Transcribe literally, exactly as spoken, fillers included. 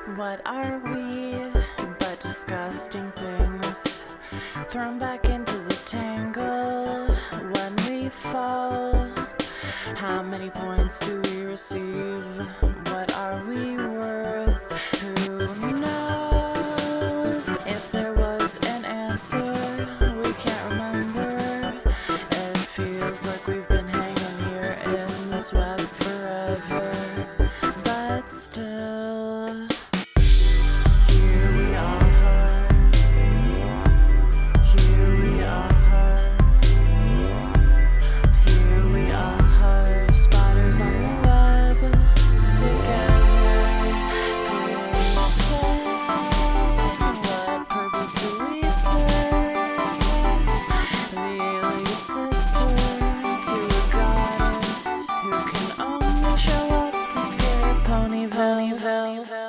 What are we but disgusting things thrown back into the tangle when we fall? How many points do we receive? What are we worth? Who knows? If there was an answer, we can't remember. It feels like we've been hanging here in this web forever, but still, here we are. Here we are. Here we are, spiders on the web together. Please say, what purpose do we serve? The elite sister to a goddess who can only show up to scare Ponyville.